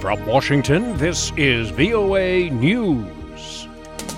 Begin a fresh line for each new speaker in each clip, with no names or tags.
From Washington, this is VOA News.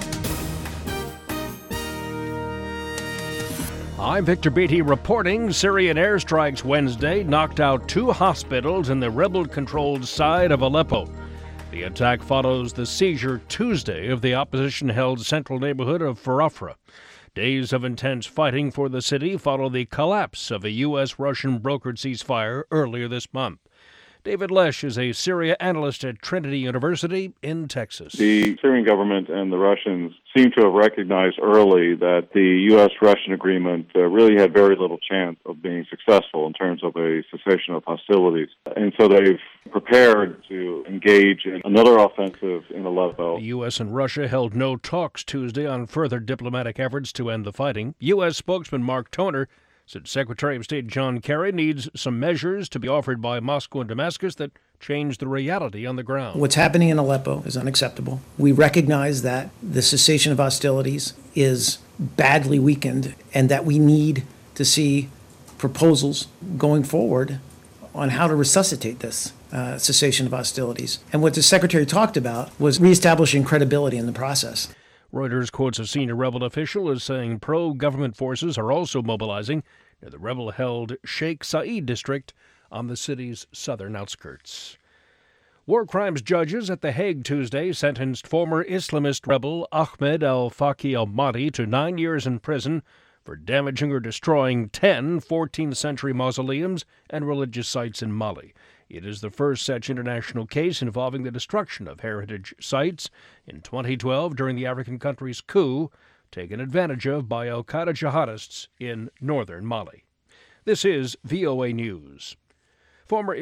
I'm Victor Beatty reporting. Syrian airstrikes Wednesday knocked out 2 hospitals in the rebel-controlled side of Aleppo. The attack follows the seizure Tuesday of the opposition-held central neighborhood of Farafra. Days of intense fighting for the city follow the collapse of a U.S.-Russian brokered ceasefire earlier this month. David Lesh is a Syria analyst at Trinity University in Texas.
The Syrian government and the Russians seem to have recognized early that the U.S.-Russian agreement really had very little chance of being successful in terms of a cessation of hostilities. And so they've prepared to engage in another offensive in Aleppo.
The U.S. and Russia held no talks Tuesday on further diplomatic efforts to end the fighting. U.S. spokesman Mark Toner said Secretary of State John Kerry needs some measures to be offered by Moscow and Damascus that change the reality on the ground.
What's happening in Aleppo is unacceptable. We recognize that the cessation of hostilities is badly weakened and that we need to see proposals going forward on how to resuscitate this cessation of hostilities. And what the Secretary talked about was reestablishing credibility in the process.
Reuters quotes a senior rebel official as saying pro-government forces are also mobilizing near the rebel-held Sheikh Said district on the city's southern outskirts. War crimes judges at The Hague Tuesday sentenced former Islamist rebel Ahmed al-Faqi al-Mahdi to 9 years in prison for damaging or destroying 10 14th-century mausoleums and religious sites in Mali. It is the first such international case involving the destruction of heritage sites in 2012 during the African country's coup, taken advantage of by al-Qaeda jihadists in northern Mali. This is VOA News. Former